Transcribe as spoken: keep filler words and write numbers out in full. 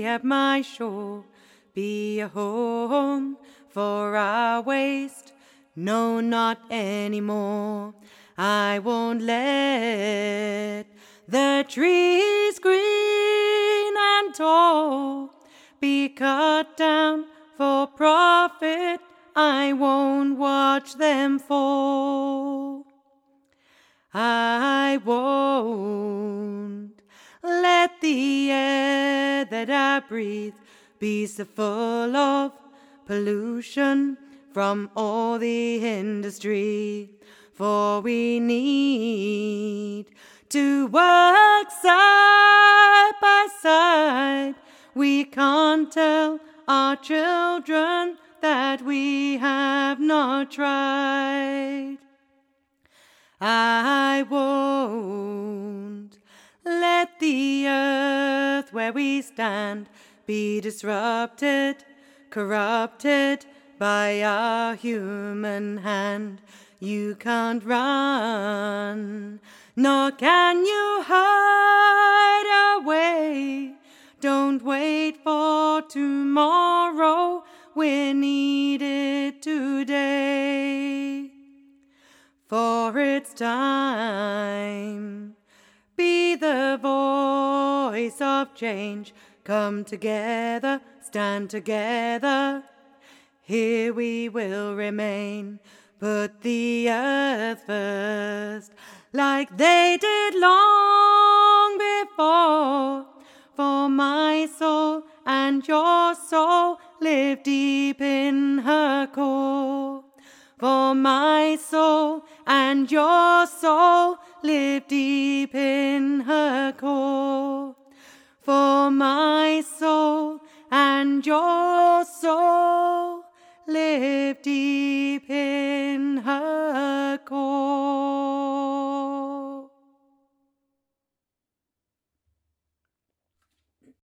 at my shore be a home for our waste? No, not anymore. I won't let the trees green and tall be cut down for profit. I won't watch them fall. I won't let the air that I breathe be so full of pollution from all the industry. For we need to work side by side. We can't tell our children that we have not tried. I won't let the earth where we stand be disrupted, corrupted by our human hand. You can't run, nor can you hide away. Don't wait for tomorrow, we're needed today. For it's time, be the voice of change. Come together, stand together, here we will remain. Put the earth first, like they did long before. For my soul and your soul live deep in her core. For my soul and your soul live deep in her core. For my soul and your soul live deep